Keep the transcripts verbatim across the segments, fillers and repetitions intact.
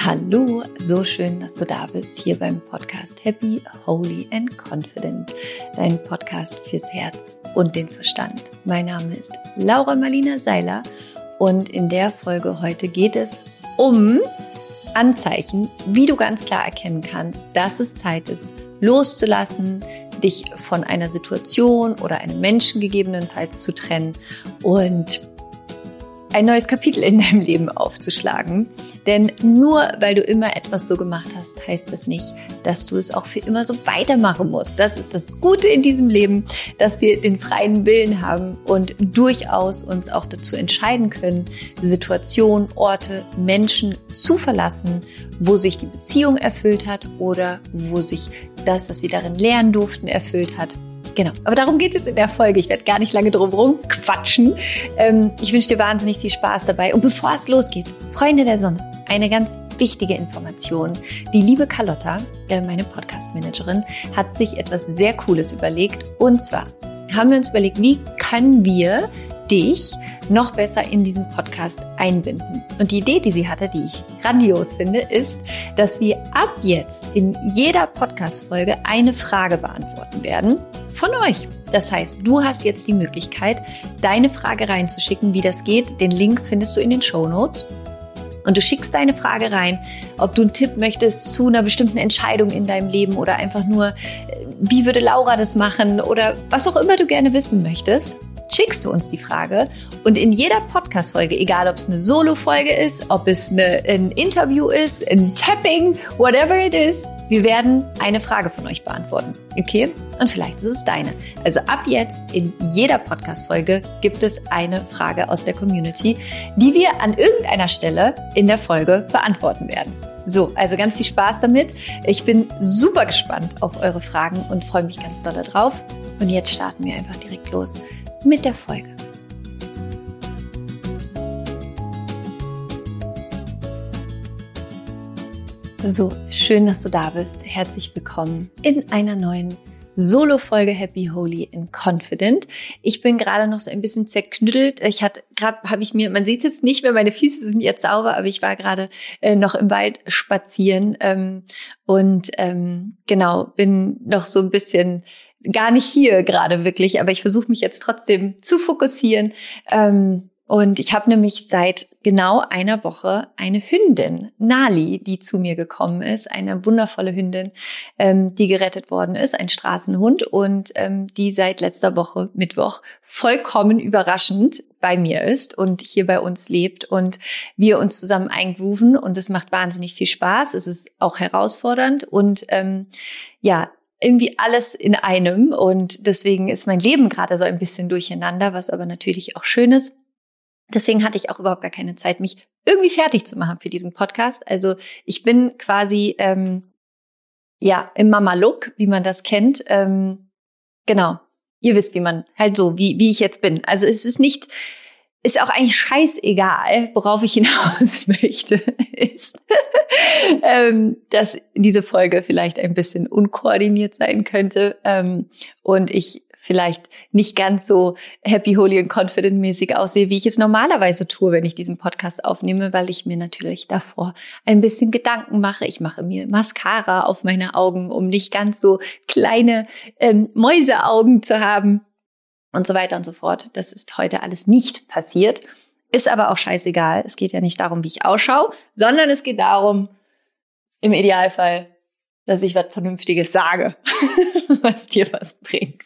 Hallo, so schön, dass du da bist, hier beim Podcast Happy, Holy and Confident, dein Podcast fürs Herz und den Verstand. Mein Name ist Laura Marlina Seiler und in der Folge heute geht es um Anzeichen, wie du ganz klar erkennen kannst, dass es Zeit ist, loszulassen, dich von einer Situation oder einem Menschen gegebenenfalls zu trennen und ein neues Kapitel in deinem Leben aufzuschlagen. Denn nur weil du immer etwas so gemacht hast, heißt das nicht, dass du es auch für immer so weitermachen musst. Das ist das Gute in diesem Leben, dass wir den freien Willen haben und durchaus uns auch dazu entscheiden können, Situationen, Orte, Menschen zu verlassen, wo sich die Beziehung erfüllt hat oder wo sich das, was wir darin lernen durften, erfüllt hat. Genau, aber darum geht es jetzt in der Folge. Ich werde gar nicht lange drum herum quatschen. Ähm, ich wünsche dir wahnsinnig viel Spaß dabei. Und bevor es losgeht, Freunde der Sonne, eine ganz wichtige Information. Die liebe Carlotta, äh, meine Podcast-Managerin, hat sich etwas sehr Cooles überlegt. Und zwar haben wir uns überlegt, wie können wir dich noch besser in diesen Podcast einbinden. Und die Idee, die sie hatte, die ich grandios finde, ist, dass wir ab jetzt in jeder Podcast-Folge eine Frage beantworten werden von euch. Das heißt, du hast jetzt die Möglichkeit, deine Frage reinzuschicken. Wie das geht, den Link findest du in den Shownotes. Und du schickst deine Frage rein, ob du einen Tipp möchtest zu einer bestimmten Entscheidung in deinem Leben oder einfach nur, wie würde Laura das machen oder was auch immer du gerne wissen möchtest. Schickst du uns die Frage und in jeder Podcast-Folge, egal ob es eine Solo-Folge ist, ob es eine, ein Interview ist, ein Tapping, whatever it is, wir werden eine Frage von euch beantworten, okay? Und vielleicht ist es deine. Also ab jetzt in jeder Podcast-Folge gibt es eine Frage aus der Community, die wir an irgendeiner Stelle in der Folge beantworten werden. So, also ganz viel Spaß damit. Ich bin super gespannt auf eure Fragen und freue mich ganz doll drauf. Und jetzt starten wir einfach direkt los mit der Folge. So, schön, dass du da bist. Herzlich willkommen in einer neuen Solo-Folge Happy, Holy and Confident. Ich bin gerade noch so ein bisschen zerknüttelt. Ich hatte gerade, habe ich mir, man sieht es jetzt nicht mehr, meine Füße sind jetzt sauber, aber ich war gerade äh, noch im Wald spazieren ähm, und ähm, genau, bin noch so ein bisschen gar nicht hier gerade wirklich, aber ich versuche mich jetzt trotzdem zu fokussieren. Ähm, und ich habe nämlich seit genau einer Woche eine Hündin, Nali, die zu mir gekommen ist, eine wundervolle Hündin, ähm, die gerettet worden ist, ein Straßenhund und ähm, die seit letzter Woche Mittwoch vollkommen überraschend bei mir ist und hier bei uns lebt und wir uns zusammen eingrooven und es macht wahnsinnig viel Spaß. Es ist auch herausfordernd und ähm, ja, irgendwie alles in einem und deswegen ist mein Leben gerade so ein bisschen durcheinander, was aber natürlich auch schön ist. Deswegen hatte ich auch überhaupt gar keine Zeit, mich irgendwie fertig zu machen für diesen Podcast. Also ich bin quasi ähm, ja im Mama-Look, wie man das kennt. Ähm, genau, ihr wisst, wie man halt so, wie wie ich jetzt bin. Also es ist nicht, ist auch eigentlich scheißegal, worauf ich hinaus möchte, ist, ähm, dass diese Folge vielleicht ein bisschen unkoordiniert sein könnte ähm, und ich vielleicht nicht ganz so happy, holy und confident mäßig aussehe, wie ich es normalerweise tue, wenn ich diesen Podcast aufnehme, weil ich mir natürlich davor ein bisschen Gedanken mache. Ich mache mir Mascara auf meine Augen, um nicht ganz so kleine ähm, Mäuseaugen zu haben und so weiter und so fort. Das ist heute alles nicht passiert, ist aber auch scheißegal. Es geht ja nicht darum, wie ich ausschaue, sondern es geht darum, im Idealfall, dass ich was Vernünftiges sage, was dir was bringt.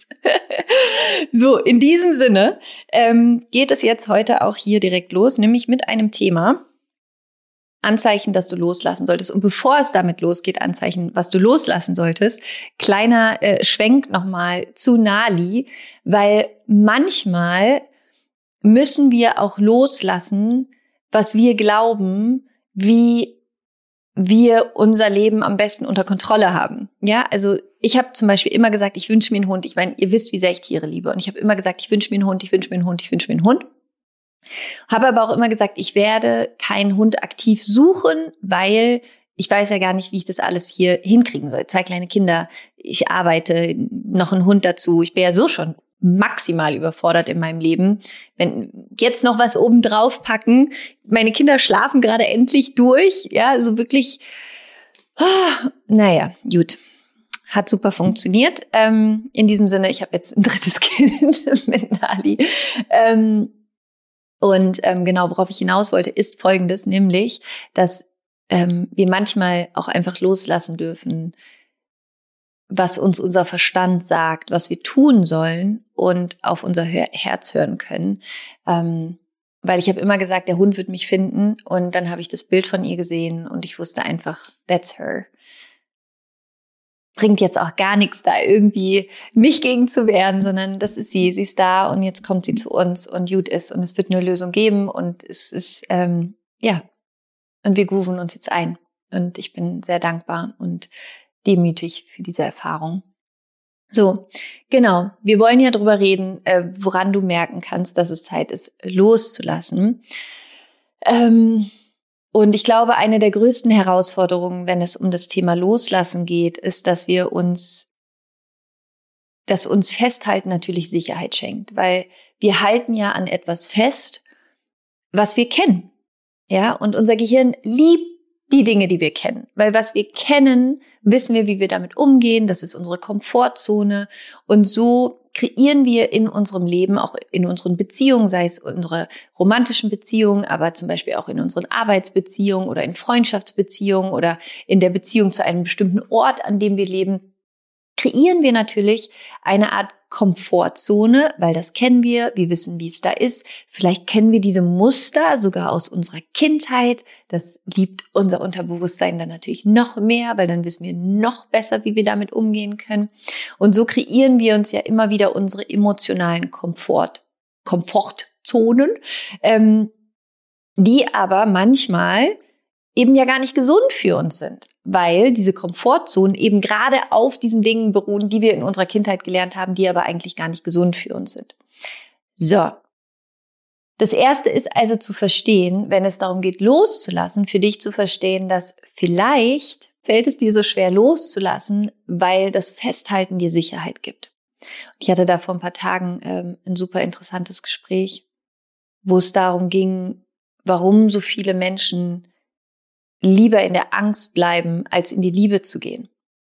So, in diesem Sinne ähm, geht es jetzt heute auch hier direkt los, nämlich mit einem Thema, Anzeichen, dass du loslassen solltest. Und bevor es damit losgeht, Anzeichen, was du loslassen solltest, kleiner äh, Schwenk nochmal zu Nali, weil manchmal müssen wir auch loslassen, was wir glauben, wie wir unser Leben am besten unter Kontrolle haben. Ja, also ich habe zum Beispiel immer gesagt, ich wünsche mir einen Hund. Ich meine, ihr wisst, wie sehr ich Tiere liebe. Und ich habe immer gesagt, ich wünsche mir einen Hund, ich wünsche mir einen Hund, ich wünsche mir einen Hund. Habe aber auch immer gesagt, ich werde keinen Hund aktiv suchen, weil ich weiß ja gar nicht, wie ich das alles hier hinkriegen soll. Zwei kleine Kinder, ich arbeite, noch einen Hund dazu. Ich bin ja so schon maximal überfordert in meinem Leben. Wenn jetzt noch was oben drauf packen, meine Kinder schlafen gerade endlich durch, ja, so wirklich, oh, naja, gut. Hat super funktioniert. Ähm, in diesem Sinne, ich habe jetzt ein drittes Kind mit Nali. Ähm, und ähm, genau, worauf ich hinaus wollte, ist Folgendes, nämlich, dass ähm, wir manchmal auch einfach loslassen dürfen, was uns unser Verstand sagt, was wir tun sollen und auf unser Herz hören können. Ähm, weil ich habe immer gesagt, der Hund wird mich finden, und dann habe ich das Bild von ihr gesehen und ich wusste einfach, that's her. Bringt jetzt auch gar nichts, da irgendwie mich gegen zu wehren, sondern das ist sie, sie ist da und jetzt kommt sie zu uns und gut ist und es wird eine Lösung geben und es ist, ähm, ja, und wir grooven uns jetzt ein und ich bin sehr dankbar und demütig für diese Erfahrung. So, genau, wir wollen ja drüber reden, äh, woran du merken kannst, dass es Zeit ist, loszulassen. Ähm, Und ich glaube, eine der größten Herausforderungen, wenn es um das Thema Loslassen geht, ist, dass wir uns, dass uns Festhalten natürlich Sicherheit schenkt, weil wir halten ja an etwas fest, was wir kennen. Ja, und unser Gehirn liebt die Dinge, die wir kennen, weil was wir kennen, wissen wir, wie wir damit umgehen. Das ist unsere Komfortzone, und so kreieren wir in unserem Leben, auch in unseren Beziehungen, sei es unsere romantischen Beziehungen, aber zum Beispiel auch in unseren Arbeitsbeziehungen oder in Freundschaftsbeziehungen oder in der Beziehung zu einem bestimmten Ort, an dem wir leben, kreieren wir natürlich eine Art Komfortzone, weil das kennen wir, wir wissen, wie es da ist. Vielleicht kennen wir diese Muster sogar aus unserer Kindheit. Das liebt unser Unterbewusstsein dann natürlich noch mehr, weil dann wissen wir noch besser, wie wir damit umgehen können. Und so kreieren wir uns ja immer wieder unsere emotionalen Komfort, Komfortzonen, ähm, die aber manchmal eben ja gar nicht gesund für uns sind, weil diese Komfortzonen eben gerade auf diesen Dingen beruhen, die wir in unserer Kindheit gelernt haben, die aber eigentlich gar nicht gesund für uns sind. So, das Erste ist also zu verstehen, wenn es darum geht, loszulassen, für dich zu verstehen, dass vielleicht fällt es dir so schwer loszulassen, weil das Festhalten dir Sicherheit gibt. Ich hatte da vor ein paar Tagen ähm, ein super interessantes Gespräch, wo es darum ging, warum so viele Menschen lieber in der Angst bleiben, als in die Liebe zu gehen.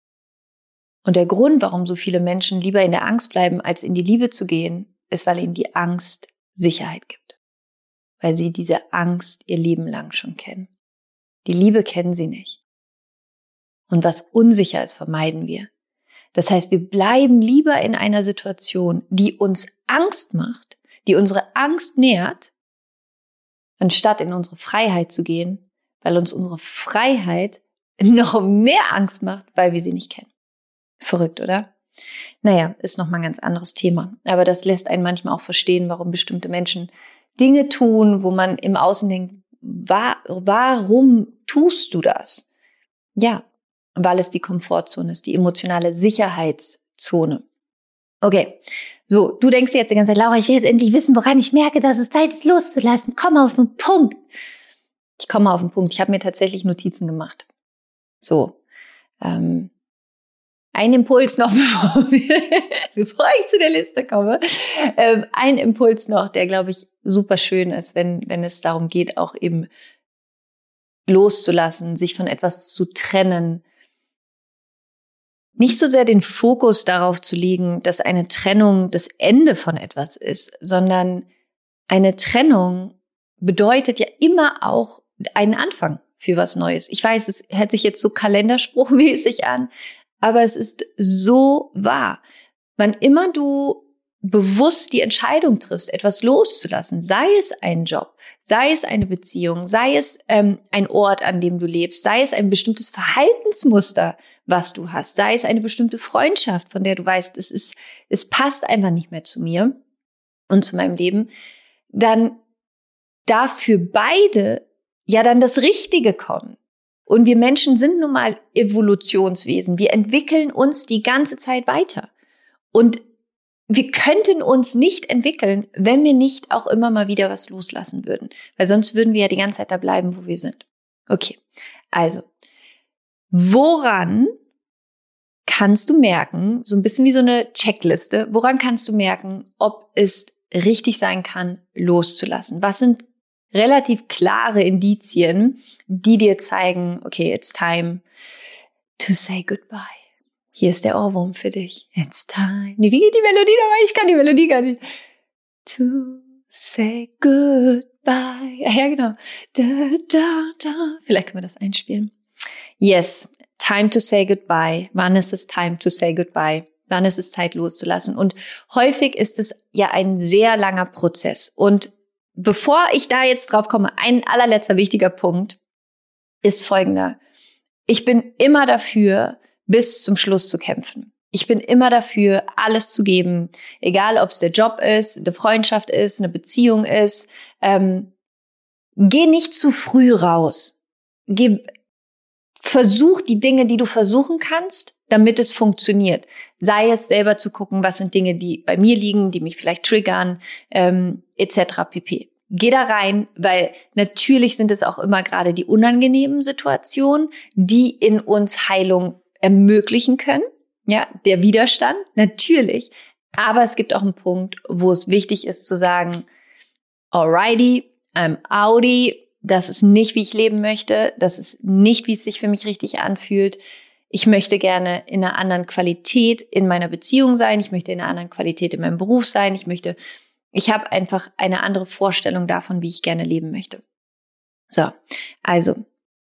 Und der Grund, warum so viele Menschen lieber in der Angst bleiben, als in die Liebe zu gehen, ist, weil ihnen die Angst Sicherheit gibt. Weil sie diese Angst ihr Leben lang schon kennen. Die Liebe kennen sie nicht. Und was unsicher ist, vermeiden wir. Das heißt, wir bleiben lieber in einer Situation, die uns Angst macht, die unsere Angst nährt, anstatt in unsere Freiheit zu gehen, weil uns unsere Freiheit noch mehr Angst macht, weil wir sie nicht kennen. Verrückt, oder? Naja, ist nochmal ein ganz anderes Thema. Aber das lässt einen manchmal auch verstehen, warum bestimmte Menschen Dinge tun, wo man im Außen denkt, wa- warum tust du das? Ja, weil es die Komfortzone ist, die emotionale Sicherheitszone. Okay, so, du denkst dir jetzt die ganze Zeit, Laura, ich will jetzt endlich wissen, woran ich merke, dass es Zeit ist, loszulassen. Komm auf den Punkt. Ich komme auf den Punkt. Ich habe mir tatsächlich Notizen gemacht. So, ähm, ein Impuls noch, bevor, wir, bevor ich zu der Liste komme. Ähm, ein Impuls noch, der, glaube ich, super schön ist, wenn, wenn es darum geht, auch eben loszulassen, sich von etwas zu trennen. Nicht so sehr den Fokus darauf zu legen, dass eine Trennung das Ende von etwas ist, sondern eine Trennung bedeutet ja immer auch einen Anfang für was Neues. Ich weiß, es hört sich jetzt so kalenderspruchmäßig an, aber es ist so wahr. Wann immer du bewusst die Entscheidung triffst, etwas loszulassen, sei es ein Job, sei es eine Beziehung, sei es ähm, ein Ort, an dem du lebst, sei es ein bestimmtes Verhaltensmuster, was du hast, sei es eine bestimmte Freundschaft, von der du weißt, es ist, es passt einfach nicht mehr zu mir und zu meinem Leben, dann darf für beide ja dann das Richtige kommen. Und wir Menschen sind nun mal Evolutionswesen. Wir entwickeln uns die ganze Zeit weiter. Und wir könnten uns nicht entwickeln, wenn wir nicht auch immer mal wieder was loslassen würden. Weil sonst würden wir ja die ganze Zeit da bleiben, wo wir sind. Okay, also, woran kannst du merken, so ein bisschen wie so eine Checkliste, woran kannst du merken, ob es richtig sein kann, loszulassen? Was sind relativ klare Indizien, die dir zeigen, okay, it's time to say goodbye. Hier ist der Ohrwurm für dich. It's time. Nee, wie geht die Melodie nochmal? Ich kann die Melodie gar nicht. To say goodbye. Ja, genau. Da, da, da. Vielleicht können wir das einspielen. Yes, time to say goodbye. Wann ist es time to say goodbye? Wann ist es Zeit loszulassen? Und häufig ist es ja ein sehr langer Prozess. Und bevor ich da jetzt drauf komme, ein allerletzter wichtiger Punkt ist folgender. Ich bin immer dafür, bis zum Schluss zu kämpfen. Ich bin immer dafür, alles zu geben, egal ob es der Job ist, eine Freundschaft ist, eine Beziehung ist. Ähm, geh nicht zu früh raus. Geh, versuch die Dinge, die du versuchen kannst, damit es funktioniert. Sei es selber zu gucken, was sind Dinge, die bei mir liegen, die mich vielleicht triggern, ähm, et cetera pp. Geh da rein, weil natürlich sind es auch immer gerade die unangenehmen Situationen, die in uns Heilung ermöglichen können. Ja, der Widerstand, natürlich. Aber es gibt auch einen Punkt, wo es wichtig ist zu sagen, alrighty, I'm outie, das ist nicht, wie ich leben möchte, das ist nicht, wie es sich für mich richtig anfühlt. Ich möchte gerne in einer anderen Qualität in meiner Beziehung sein, ich möchte in einer anderen Qualität in meinem Beruf sein, ich möchte, ich habe einfach eine andere Vorstellung davon, wie ich gerne leben möchte. So, also,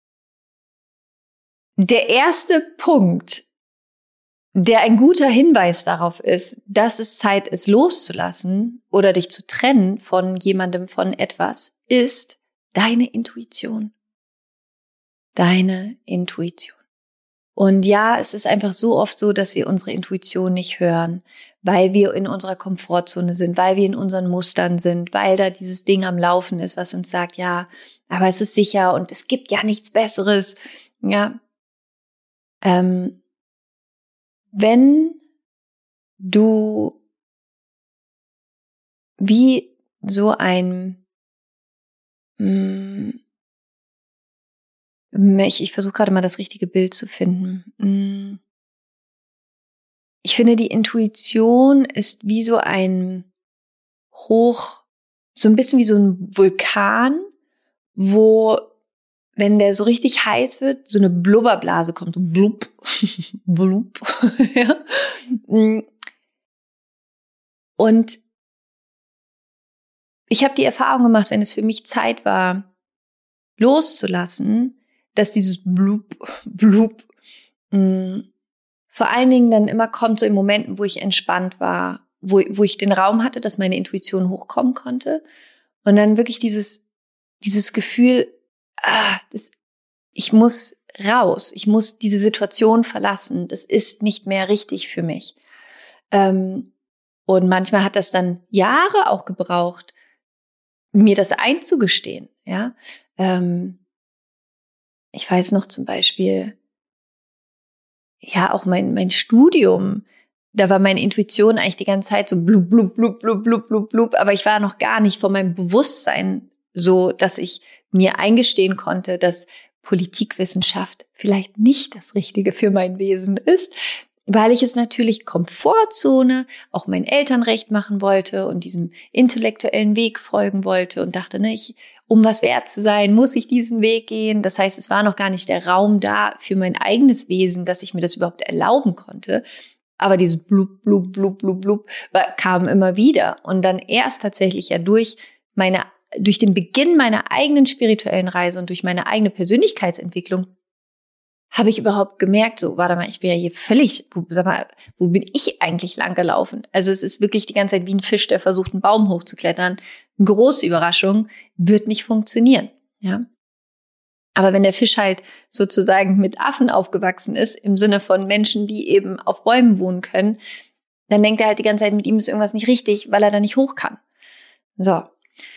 der erste Punkt, der ein guter Hinweis darauf ist, dass es Zeit ist, loszulassen oder dich zu trennen von jemandem, von etwas, ist deine Intuition. Deine Intuition. Und ja, es ist einfach so oft so, dass wir unsere Intuition nicht hören, weil wir in unserer Komfortzone sind, weil wir in unseren Mustern sind, weil da dieses Ding am Laufen ist, was uns sagt, ja, aber es ist sicher und es gibt ja nichts Besseres. Ja, ähm, wenn du wie so ein, mh, ich, ich versuche gerade mal das richtige Bild zu finden. Mh, ich finde, die Intuition ist wie so ein Hoch, so ein bisschen wie so ein Vulkan, wo, wenn der so richtig heiß wird, so eine Blubberblase kommt, blub, blub, ja. Und ich habe die Erfahrung gemacht, wenn es für mich Zeit war, loszulassen, dass dieses blub, blub, mh, vor allen Dingen dann immer kommt so in Momenten, wo ich entspannt war, wo, wo ich den Raum hatte, dass meine Intuition hochkommen konnte. Und dann wirklich dieses, dieses Gefühl, ah, das, ich muss raus, ich muss diese Situation verlassen, das ist nicht mehr richtig für mich. Ähm, und manchmal hat das dann Jahre auch gebraucht, mir das einzugestehen. Ja, ähm, ich weiß noch zum Beispiel, ja, auch mein, mein Studium, da war meine Intuition eigentlich die ganze Zeit so blub, blub, blub, blub, blub, blub, blub, aber ich war noch gar nicht von meinem Bewusstsein so, dass ich mir eingestehen konnte, dass Politikwissenschaft vielleicht nicht das Richtige für mein Wesen ist, weil ich es natürlich Komfortzone, auch meinen Eltern recht machen wollte und diesem intellektuellen Weg folgen wollte und dachte, ne, ich, um was wert zu sein, muss ich diesen Weg gehen. Das heißt, es war noch gar nicht der Raum da für mein eigenes Wesen, dass ich mir das überhaupt erlauben konnte. Aber dieses blub, blub, blub, blub, blub kam immer wieder. Und dann erst tatsächlich ja durch meine, durch den Beginn meiner eigenen spirituellen Reise und durch meine eigene Persönlichkeitsentwicklung habe ich überhaupt gemerkt, so, warte mal, ich bin ja hier völlig, wo, sag mal, wo bin ich eigentlich lang gelaufen? Also es ist wirklich die ganze Zeit wie ein Fisch, der versucht, einen Baum hochzuklettern. Große Überraschung, wird nicht funktionieren, ja. Aber wenn der Fisch halt sozusagen mit Affen aufgewachsen ist, im Sinne von Menschen, die eben auf Bäumen wohnen können, dann denkt er halt die ganze Zeit, mit ihm ist irgendwas nicht richtig, weil er da nicht hoch kann. So.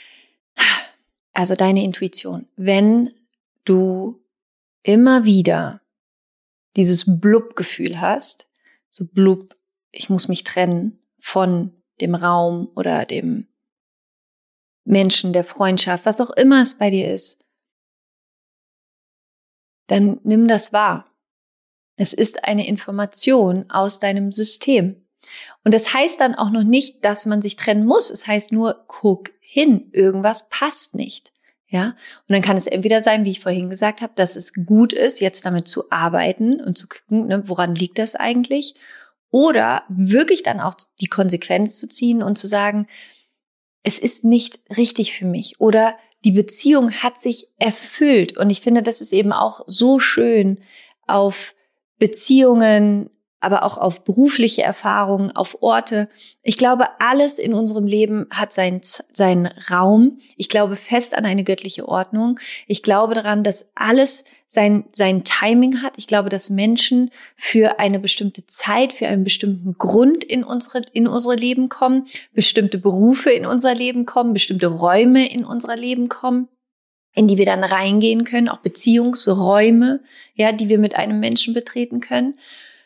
Also deine Intuition. Wenn du immer wieder dieses Blub-Gefühl hast, so blub, ich muss mich trennen von dem Raum oder dem Menschen, der Freundschaft, was auch immer es bei dir ist, dann nimm das wahr. Es ist eine Information aus deinem System. Und das heißt dann auch noch nicht, dass man sich trennen muss. Es heißt nur, guck hin, irgendwas passt nicht. Ja? Und dann kann es entweder sein, wie ich vorhin gesagt habe, dass es gut ist, jetzt damit zu arbeiten und zu gucken, ne, woran liegt das eigentlich? Oder wirklich dann auch die Konsequenz zu ziehen und zu sagen, es ist nicht richtig für mich. Oder die Beziehung hat sich erfüllt. Und ich finde, das ist eben auch so schön auf Beziehungen, aber auch auf berufliche Erfahrungen, auf Orte. Ich glaube, alles in unserem Leben hat seinen, seinen Raum. Ich glaube fest an eine göttliche Ordnung. Ich glaube daran, dass alles sein, sein Timing hat. Ich glaube, dass Menschen für eine bestimmte Zeit, für einen bestimmten Grund in unsere, in unsere Leben kommen, bestimmte Berufe in unser Leben kommen, bestimmte Räume in unser Leben kommen, in die wir dann reingehen können, auch Beziehungsräume, ja, die wir mit einem Menschen betreten können.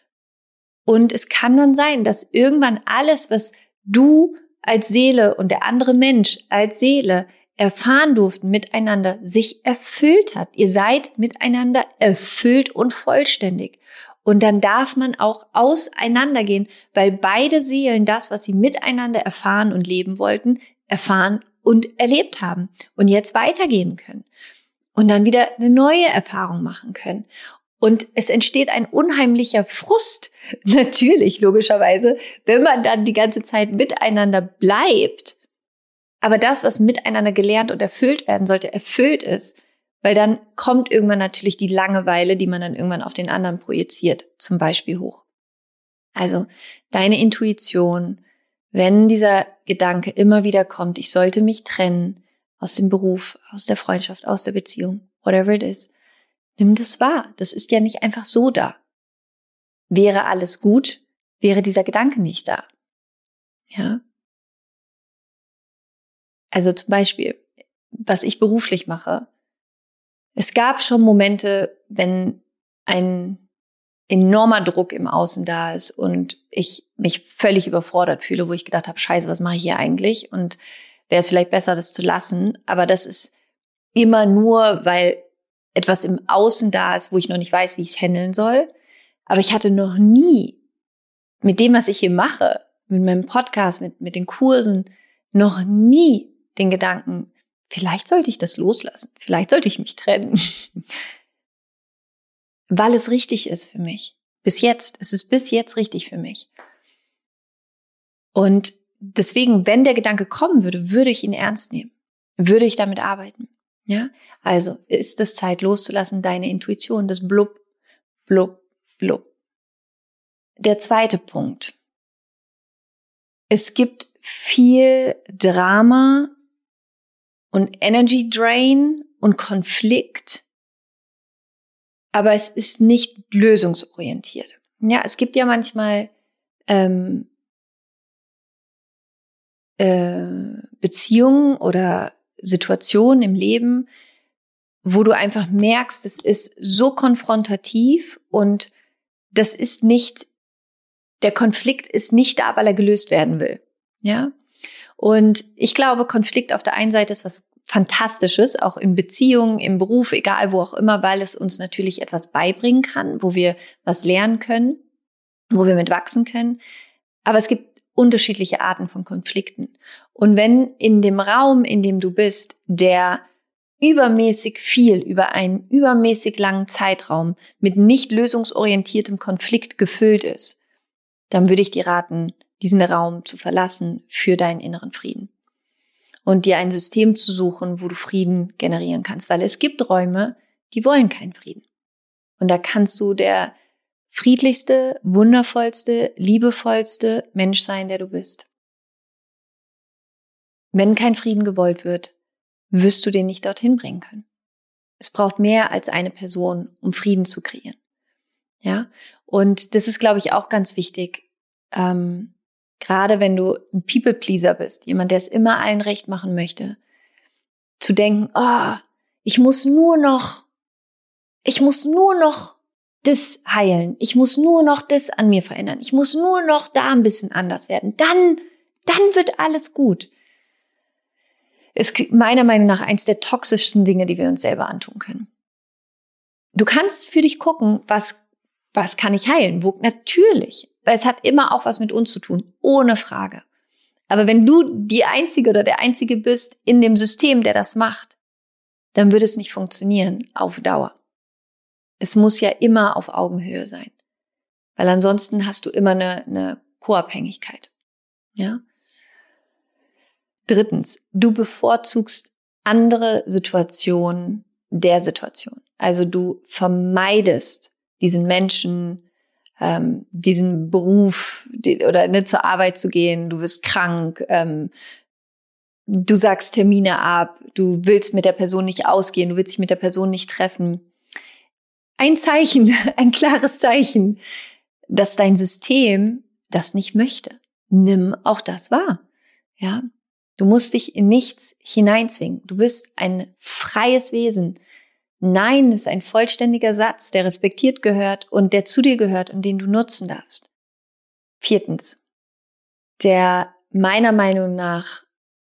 Und es kann dann sein, dass irgendwann alles, was du als Seele und der andere Mensch als Seele erfahren durften miteinander, sich erfüllt hat. Ihr seid miteinander erfüllt und vollständig. Und dann darf man auch auseinandergehen, weil beide Seelen das, was sie miteinander erfahren und leben wollten, erfahren und erlebt haben und jetzt weitergehen können und dann wieder eine neue Erfahrung machen können. Und es entsteht ein unheimlicher Frust, natürlich, logischerweise, wenn man dann die ganze Zeit miteinander bleibt. Aber das, was miteinander gelernt und erfüllt werden sollte, erfüllt ist. Weil dann kommt irgendwann natürlich die Langeweile, die man dann irgendwann auf den anderen projiziert, zum Beispiel hoch. Also deine Intuition, wenn dieser Gedanke immer wieder kommt, ich sollte mich trennen aus dem Beruf, aus der Freundschaft, aus der Beziehung, whatever it is, nimm das wahr. Das ist ja nicht einfach so da. Wäre alles gut, wäre dieser Gedanke nicht da. Ja. Also zum Beispiel, was ich beruflich mache. Es gab schon Momente, wenn ein enormer Druck im Außen da ist und ich mich völlig überfordert fühle, wo ich gedacht habe, scheiße, was mache ich hier eigentlich? Und wäre es vielleicht besser, das zu lassen. Aber das ist immer nur, weil etwas im Außen da ist, wo ich noch nicht weiß, wie ich es handeln soll. Aber ich hatte noch nie mit dem, was ich hier mache, mit meinem Podcast, mit, mit den Kursen, noch nie den Gedanken, vielleicht sollte ich das loslassen, vielleicht sollte ich mich trennen. Weil es richtig ist für mich. Bis jetzt, es ist bis jetzt richtig für mich. Und deswegen, wenn der Gedanke kommen würde, würde ich ihn ernst nehmen. Würde ich damit arbeiten. Ja, also ist es Zeit loszulassen, deine Intuition, das Blub, Blub, Blub. Der zweite Punkt. Es gibt viel Drama und Energy Drain und Konflikt, aber es ist nicht lösungsorientiert. Ja, es gibt ja manchmal ähm, äh, Beziehungen oder Situationen im Leben, wo du einfach merkst, es ist so konfrontativ und das ist nicht, der Konflikt ist nicht da, weil er gelöst werden will. Ja? Und ich glaube, Konflikt auf der einen Seite ist was Fantastisches, auch in Beziehungen, im Beruf, egal wo auch immer, weil es uns natürlich etwas beibringen kann, wo wir was lernen können, wo wir mit wachsen können. Aber es gibt unterschiedliche Arten von Konflikten. Und wenn in dem Raum, in dem du bist, der übermäßig viel über einen übermäßig langen Zeitraum mit nicht lösungsorientiertem Konflikt gefüllt ist, dann würde ich dir raten, diesen Raum zu verlassen für deinen inneren Frieden. Und dir ein System zu suchen, wo du Frieden generieren kannst. Weil es gibt Räume, die wollen keinen Frieden. Und da kannst du der friedlichste, wundervollste, liebevollste Mensch sein, der du bist. Wenn kein Frieden gewollt wird, wirst du den nicht dorthin bringen können. Es braucht mehr als eine Person, um Frieden zu kreieren. Ja, und das ist, glaube ich, auch ganz wichtig. Ähm, gerade wenn du ein People-Pleaser bist, jemand, der es immer allen recht machen möchte, zu denken, oh, ich muss nur noch, ich muss nur noch das heilen, ich muss nur noch das an mir verändern, ich muss nur noch da ein bisschen anders werden, dann, dann wird alles gut. Ist meiner Meinung nach eins der toxischsten Dinge, die wir uns selber antun können. Du kannst für dich gucken, was Was kann ich heilen? Wo? Natürlich, weil es hat immer auch was mit uns zu tun, ohne Frage. Aber wenn du die Einzige oder der Einzige bist in dem System, der das macht, dann wird es nicht funktionieren auf Dauer. Es muss ja immer auf Augenhöhe sein, weil ansonsten hast du immer eine, eine Co-Abhängigkeit. Ja? Drittens, du bevorzugst andere Situationen der Situation. Also du vermeidest diesen Menschen, ähm, diesen Beruf die, oder ne, zur Arbeit zu gehen. Du wirst krank, ähm, du sagst Termine ab, du willst mit der Person nicht ausgehen, du willst dich mit der Person nicht treffen. Ein Zeichen, ein klares Zeichen, dass dein System das nicht möchte. Nimm auch das wahr. Ja, du musst dich in nichts hineinzwingen. Du bist ein freies Wesen. Nein ist ein vollständiger Satz, der respektiert gehört und der zu dir gehört und den du nutzen darfst. Viertens, der meiner Meinung nach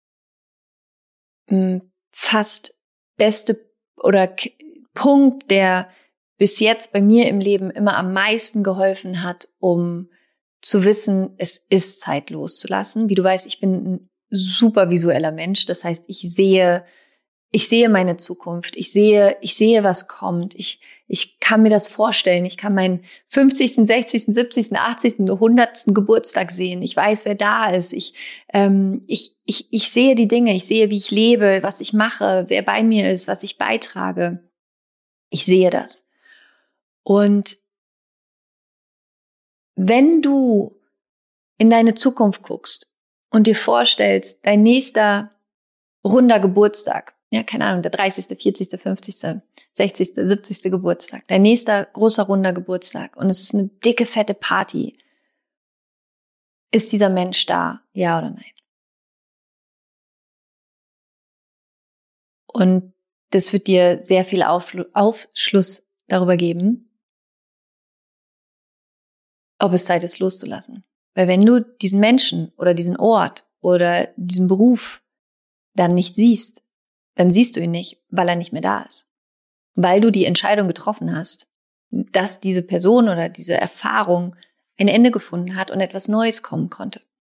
mh, fast beste oder K- Punkt, der bis jetzt bei mir im Leben immer am meisten geholfen hat, um zu wissen, es ist Zeit loszulassen. Wie du weißt, ich bin ein super visueller Mensch. Das heißt, ich sehe, ich sehe meine Zukunft. Ich sehe, ich sehe, was kommt. Ich, ich kann mir das vorstellen. Ich kann meinen fünfzigsten, sechzigsten, siebzigsten, achtzigsten, hundertsten Geburtstag sehen. Ich weiß, wer da ist. Ich, ähm, ich, ich, ich sehe die Dinge. Ich sehe, wie ich lebe, was ich mache, wer bei mir ist, was ich beitrage. Ich sehe das. Und wenn du in deine Zukunft guckst und dir vorstellst, dein nächster runder Geburtstag, ja, keine Ahnung, der dreißigste, vierzigste, fünfzigste, sechzigste, siebzigste Geburtstag, dein nächster großer runder Geburtstag und es ist eine dicke, fette Party. Ist dieser Mensch da? Ja oder nein? Und das wird dir sehr viel Aufschlu- Aufschluss darüber geben, ob es Zeit ist, loszulassen. Weil wenn du diesen Menschen oder diesen Ort oder diesen Beruf dann nicht siehst, dann siehst du ihn nicht, weil er nicht mehr da ist. Weil du die Entscheidung getroffen hast, dass diese Person oder diese Erfahrung ein Ende gefunden hat und etwas Neues kommen konnte.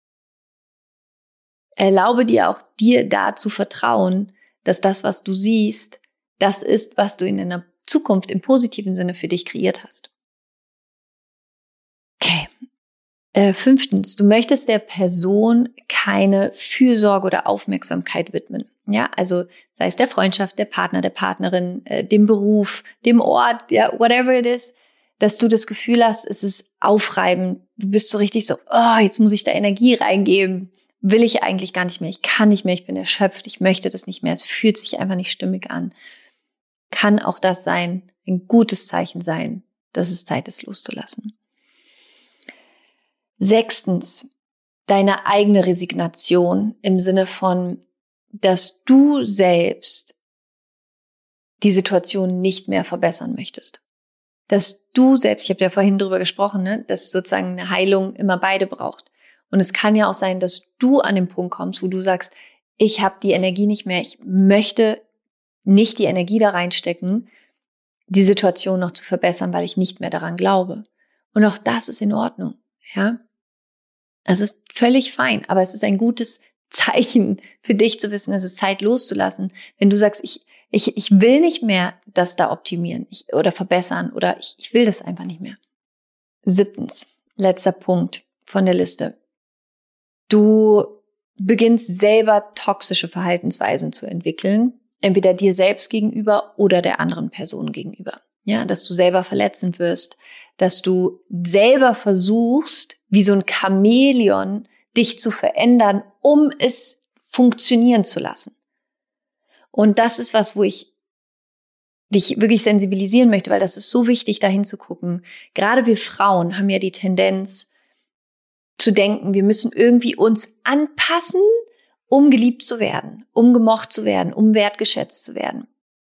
Erlaube dir auch, dir da zu vertrauen, dass das, was du siehst, das ist, was du in einer Zukunft im positiven Sinne für dich kreiert hast. Okay. Äh, fünftens, du möchtest der Person keine Fürsorge oder Aufmerksamkeit widmen. Ja, also sei es der Freundschaft, der Partner, der Partnerin, äh, dem Beruf, dem Ort, ja, whatever it is, dass du das Gefühl hast, es ist aufreibend. Du bist so richtig so, oh, jetzt muss ich da Energie reingeben. Will ich eigentlich gar nicht mehr. Ich kann nicht mehr. Ich bin erschöpft. Ich möchte das nicht mehr. Es fühlt sich einfach nicht stimmig an. Kann auch das sein, ein gutes Zeichen sein, dass es Zeit ist, loszulassen. Sechstens, deine eigene Resignation im Sinne von, dass du selbst die Situation nicht mehr verbessern möchtest. Dass du selbst, ich habe ja vorhin drüber gesprochen, ne, dass sozusagen eine Heilung immer beide braucht. Und es kann ja auch sein, dass du an den Punkt kommst, wo du sagst, ich habe die Energie nicht mehr, ich möchte nicht die Energie da reinstecken, die Situation noch zu verbessern, weil ich nicht mehr daran glaube. Und auch das ist in Ordnung, ja. Es ist völlig fein, aber es ist ein gutes Zeichen für dich zu wissen, es ist Zeit loszulassen. Wenn du sagst, ich, ich, ich will nicht mehr das da optimieren ich, oder verbessern oder ich, ich will das einfach nicht mehr. Siebtens, letzter Punkt von der Liste. Du beginnst selber toxische Verhaltensweisen zu entwickeln, entweder dir selbst gegenüber oder der anderen Person gegenüber. Ja, dass du selber verletzend wirst, dass du selber versuchst, wie so ein Chamäleon, dich zu verändern, um es funktionieren zu lassen. Und das ist was, wo ich dich wirklich sensibilisieren möchte, weil das ist so wichtig, da hinzugucken. Gerade wir Frauen haben ja die Tendenz zu denken, wir müssen irgendwie uns anpassen, um geliebt zu werden, um gemocht zu werden, um wertgeschätzt zu werden.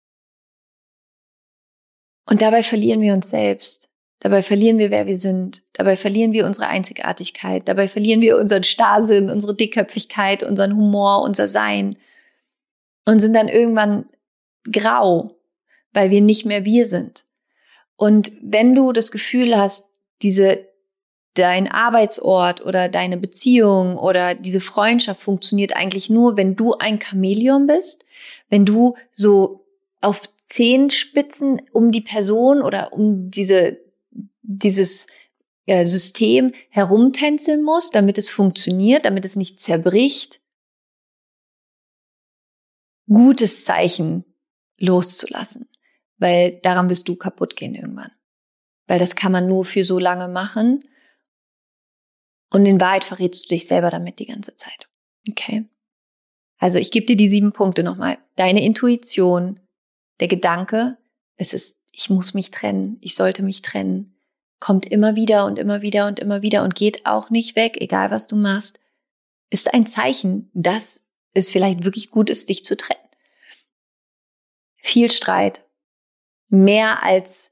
Und dabei verlieren wir uns selbst. Dabei verlieren wir, wer wir sind. Dabei verlieren wir unsere Einzigartigkeit. Dabei verlieren wir unseren Starrsinn, unsere Dickköpfigkeit, unseren Humor, unser Sein. Und sind dann irgendwann grau, weil wir nicht mehr wir sind. Und wenn du das Gefühl hast, diese dein Arbeitsort oder deine Beziehung oder diese Freundschaft funktioniert eigentlich nur, wenn du ein Chamäleon bist, wenn du so auf Zehenspitzen um die Person oder um diese dieses äh, System herumtänzeln musst, damit es funktioniert, damit es nicht zerbricht, gutes Zeichen loszulassen, weil daran wirst du kaputt gehen irgendwann. Weil das kann man nur für so lange machen und in Wahrheit verrätst du dich selber damit die ganze Zeit. Okay? Also ich gebe dir die sieben Punkte nochmal. Deine Intuition, der Gedanke, es ist, ich muss mich trennen, ich sollte mich trennen, kommt immer wieder und immer wieder und immer wieder und geht auch nicht weg, egal was du machst, ist ein Zeichen, dass es vielleicht wirklich gut ist, dich zu trennen. Viel Streit, mehr als,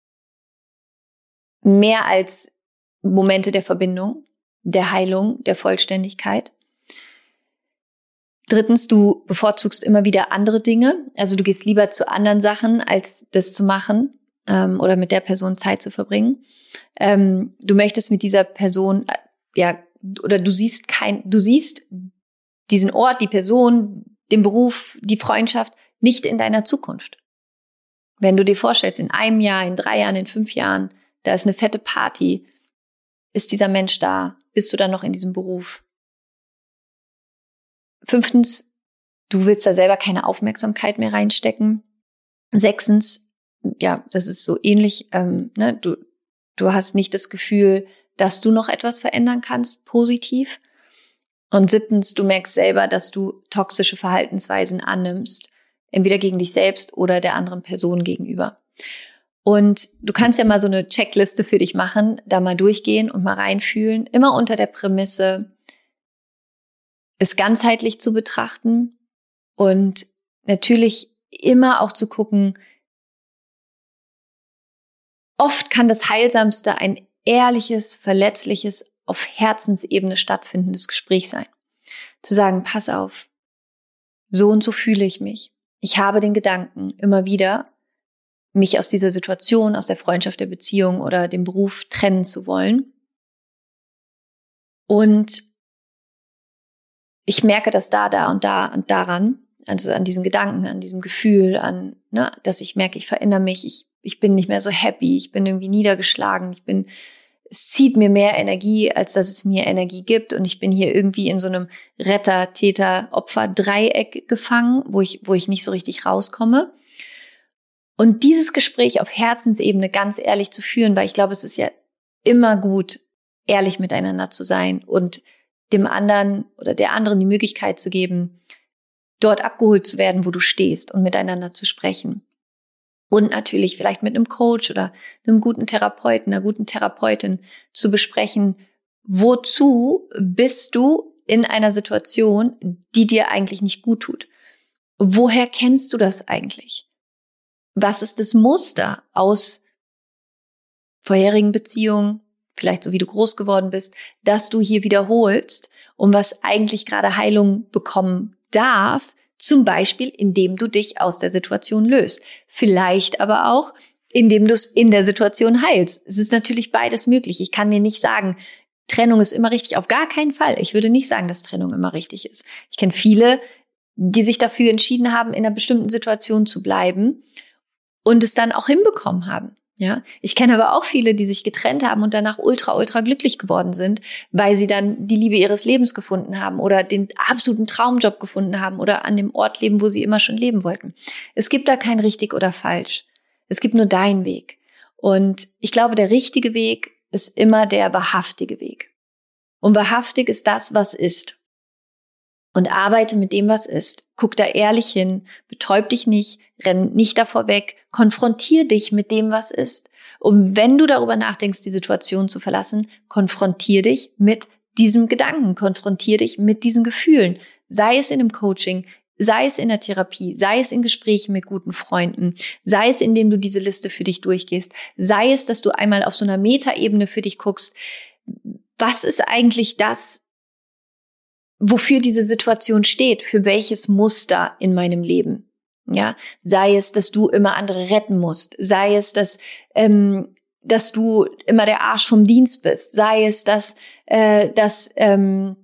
mehr als Momente der Verbindung, der Heilung, der Vollständigkeit. Drittens, du bevorzugst immer wieder andere Dinge. Also du gehst lieber zu anderen Sachen, als das zu machen ähm, oder mit der Person Zeit zu verbringen. Ähm, du möchtest mit dieser Person, äh, ja, oder du siehst kein, du siehst diesen Ort, die Person, den Beruf, die Freundschaft nicht in deiner Zukunft. Wenn du dir vorstellst, in einem Jahr, in drei Jahren, in fünf Jahren, da ist eine fette Party, ist dieser Mensch da? Bist du dann noch in diesem Beruf? Fünftens, du willst da selber keine Aufmerksamkeit mehr reinstecken. Sechstens, ja, das ist so ähnlich, ähm, ne, du, du hast nicht das Gefühl, dass du noch etwas verändern kannst, positiv. Und siebtens, du merkst selber, dass du toxische Verhaltensweisen annimmst, entweder gegen dich selbst oder der anderen Person gegenüber. Und du kannst ja mal so eine Checkliste für dich machen, da mal durchgehen und mal reinfühlen, immer unter der Prämisse, es ganzheitlich zu betrachten und natürlich immer auch zu gucken, oft kann das Heilsamste ein ehrliches, verletzliches, auf Herzensebene stattfindendes Gespräch sein. Zu sagen, pass auf, so und so fühle ich mich. Ich habe den Gedanken immer wieder, mich aus dieser Situation, aus der Freundschaft, der Beziehung oder dem Beruf trennen zu wollen. Und ich merke das da, da und da und daran, also an diesen Gedanken, an diesem Gefühl, an, ne, dass ich merke, ich verändere mich, ich, ich bin nicht mehr so happy, ich bin irgendwie niedergeschlagen, ich bin, es zieht mir mehr Energie, als dass es mir Energie gibt und ich bin hier irgendwie in so einem Retter, Täter, Opfer Dreieck gefangen, wo ich, wo ich nicht so richtig rauskomme. Und dieses Gespräch auf Herzensebene ganz ehrlich zu führen, weil ich glaube, es ist ja immer gut, ehrlich miteinander zu sein und dem anderen oder der anderen die Möglichkeit zu geben, dort abgeholt zu werden, wo du stehst und miteinander zu sprechen. Und natürlich vielleicht mit einem Coach oder einem guten Therapeuten, einer guten Therapeutin zu besprechen, wozu bist du in einer Situation, die dir eigentlich nicht gut tut? Woher kennst du das eigentlich? Was ist das Muster aus vorherigen Beziehungen, vielleicht so wie du groß geworden bist, dass du hier wiederholst und was eigentlich gerade Heilung bekommen darf, zum Beispiel indem du dich aus der Situation löst. Vielleicht aber auch, indem du es in der Situation heilst. Es ist natürlich beides möglich. Ich kann dir nicht sagen, Trennung ist immer richtig, auf gar keinen Fall. Ich würde nicht sagen, dass Trennung immer richtig ist. Ich kenne viele, die sich dafür entschieden haben, in einer bestimmten Situation zu bleiben und es dann auch hinbekommen haben. Ja, ich kenne aber auch viele, die sich getrennt haben und danach ultra, ultra glücklich geworden sind, weil sie dann die Liebe ihres Lebens gefunden haben oder den absoluten Traumjob gefunden haben oder an dem Ort leben, wo sie immer schon leben wollten. Es gibt da kein richtig oder falsch. Es gibt nur deinen Weg. Und ich glaube, der richtige Weg ist immer der wahrhaftige Weg. Und wahrhaftig ist das, was ist. Und arbeite mit dem, was ist. Guck da ehrlich hin, betäub dich nicht, renn nicht davor weg, konfrontier dich mit dem, was ist. Und wenn du darüber nachdenkst, die Situation zu verlassen, konfrontier dich mit diesem Gedanken, konfrontier dich mit diesen Gefühlen. Sei es in einem Coaching, sei es in der Therapie, sei es in Gesprächen mit guten Freunden, sei es, indem du diese Liste für dich durchgehst, sei es, dass du einmal auf so einer Metaebene für dich guckst, was ist eigentlich das, wofür diese Situation steht, für welches Muster in meinem Leben. Ja, sei es, dass du immer andere retten musst, sei es, dass ähm, dass du immer der Arsch vom Dienst bist, sei es, dass äh, dass ähm,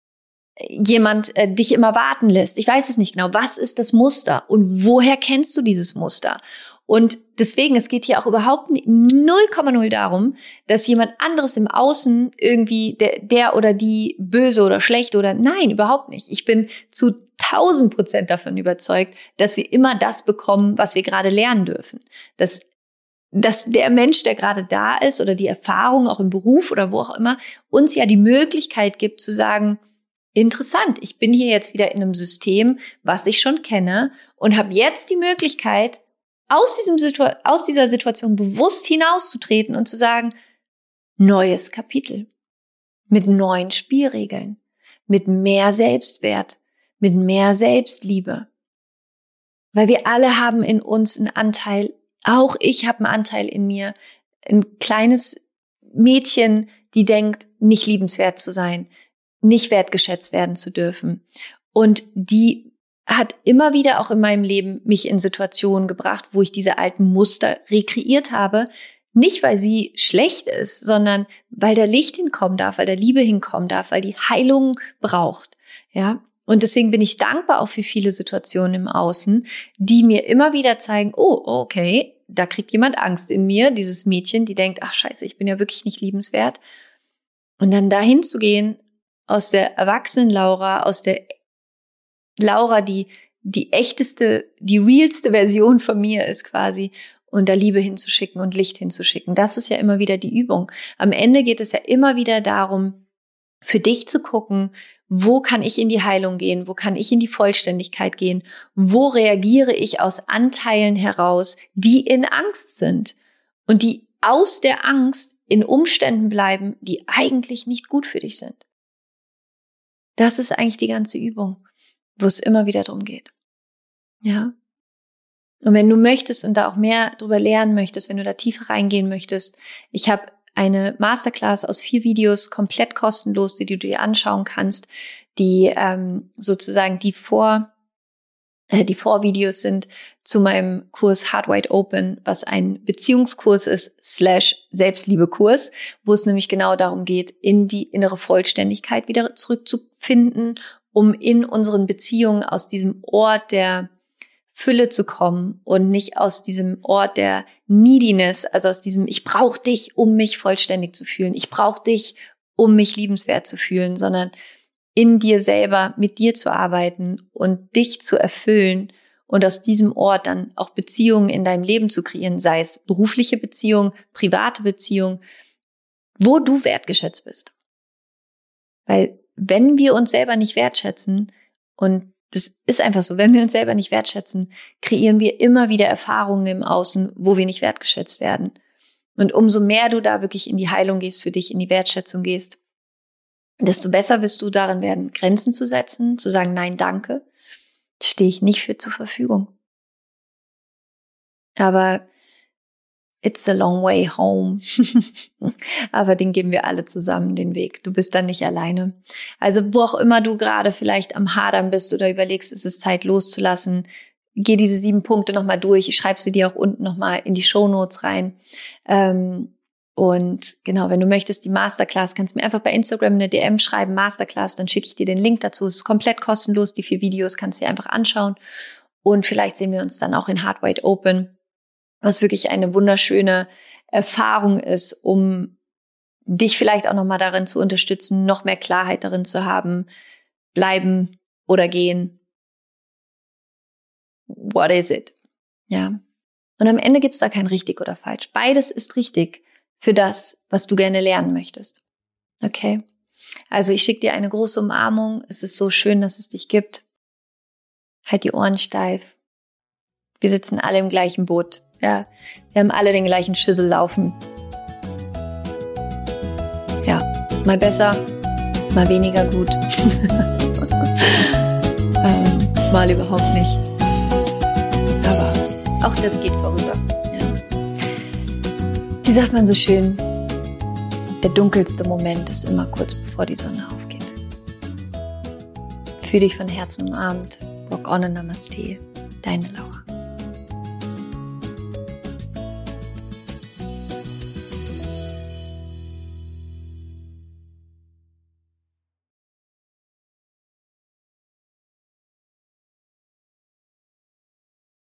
jemand äh, dich immer warten lässt. Ich weiß es nicht genau. Was ist das Muster und woher kennst du dieses Muster? Und deswegen, es geht hier auch überhaupt null Komma null darum, dass jemand anderes im Außen irgendwie der, der oder die böse oder schlecht oder nein, überhaupt nicht. Ich bin zu tausend Prozent davon überzeugt, dass wir immer das bekommen, was wir gerade lernen dürfen. Dass, dass der Mensch, der gerade da ist oder die Erfahrung auch im Beruf oder wo auch immer, uns ja die Möglichkeit gibt zu sagen, interessant, ich bin hier jetzt wieder in einem System, was ich schon kenne und habe jetzt die Möglichkeit, aus diesem Situa- aus dieser Situation bewusst hinauszutreten und zu sagen, neues Kapitel, mit neuen Spielregeln, mit mehr Selbstwert, mit mehr Selbstliebe. Weil wir alle haben in uns einen Anteil, auch ich habe einen Anteil in mir, ein kleines Mädchen, die denkt, nicht liebenswert zu sein, nicht wertgeschätzt werden zu dürfen. Und die hat immer wieder auch in meinem Leben mich in Situationen gebracht, wo ich diese alten Muster rekreiert habe. Nicht, weil sie schlecht ist, sondern weil da Licht hinkommen darf, weil da Liebe hinkommen darf, weil die Heilung braucht. Ja. Und deswegen bin ich dankbar auch für viele Situationen im Außen, die mir immer wieder zeigen, oh, okay, da kriegt jemand Angst in mir, dieses Mädchen, die denkt, ach scheiße, ich bin ja wirklich nicht liebenswert. Und dann dahin zu gehen, aus der erwachsenen Laura, aus der Laura, die die echteste, die realste Version von mir ist quasi, und da Liebe hinzuschicken und Licht hinzuschicken. Das ist ja immer wieder die Übung. Am Ende geht es ja immer wieder darum, für dich zu gucken, wo kann ich in die Heilung gehen, wo kann ich in die Vollständigkeit gehen, wo reagiere ich aus Anteilen heraus, die in Angst sind und die aus der Angst in Umständen bleiben, die eigentlich nicht gut für dich sind. Das ist eigentlich die ganze Übung, wo es immer wieder drum geht. Ja. Und wenn du möchtest und da auch mehr drüber lernen möchtest, wenn du da tiefer reingehen möchtest, ich habe eine Masterclass aus vier Videos komplett kostenlos, die du dir anschauen kannst, die ähm, sozusagen die Vor äh, die Vorvideos sind zu meinem Kurs Heart Wide Open, was ein Beziehungskurs ist slash Selbstliebekurs, wo es nämlich genau darum geht, in die innere Vollständigkeit wieder zurückzufinden, um in unseren Beziehungen aus diesem Ort der Fülle zu kommen und nicht aus diesem Ort der Neediness, also aus diesem ich brauche dich, um mich vollständig zu fühlen, ich brauche dich, um mich liebenswert zu fühlen, sondern in dir selber mit dir zu arbeiten und dich zu erfüllen und aus diesem Ort dann auch Beziehungen in deinem Leben zu kreieren, sei es berufliche Beziehungen, private Beziehungen, wo du wertgeschätzt bist. Weil wenn wir uns selber nicht wertschätzen, und das ist einfach so, wenn wir uns selber nicht wertschätzen, kreieren wir immer wieder Erfahrungen im Außen, wo wir nicht wertgeschätzt werden. Und umso mehr du da wirklich in die Heilung gehst, für dich in die Wertschätzung gehst, desto besser wirst du darin werden, Grenzen zu setzen, zu sagen, nein, danke, stehe ich nicht für zur Verfügung. Aber it's a long way home. Aber den gehen wir alle zusammen, den Weg. Du bist dann nicht alleine. Also wo auch immer du gerade vielleicht am Hadern bist oder überlegst, es ist Zeit loszulassen, geh diese sieben Punkte nochmal durch. Ich schreibe sie dir auch unten nochmal in die Shownotes rein. Ähm, und genau, wenn du möchtest, die Masterclass, kannst du mir einfach bei Instagram eine D M schreiben, Masterclass, dann schicke ich dir den Link dazu. Es ist komplett kostenlos, die vier Videos kannst du dir einfach anschauen. Und vielleicht sehen wir uns dann auch in Heart Wide Open, was wirklich eine wunderschöne Erfahrung ist, um dich vielleicht auch nochmal darin zu unterstützen, noch mehr Klarheit darin zu haben, bleiben oder gehen. What is it? Ja. Und am Ende gibt es da kein richtig oder falsch. Beides ist richtig für das, was du gerne lernen möchtest. Okay? Also ich schicke dir eine große Umarmung. Es ist so schön, dass es dich gibt. Halt die Ohren steif. Wir sitzen alle im gleichen Boot. Ja, wir haben alle den gleichen Schissel laufen. Ja, mal besser, mal weniger gut. ähm, mal überhaupt nicht. Aber auch das geht vorüber. Ja. Wie sagt man so schön, der dunkelste Moment ist immer kurz bevor die Sonne aufgeht. Fühl dich von Herzen umarmt. Rock on and Namaste. Deine Laura.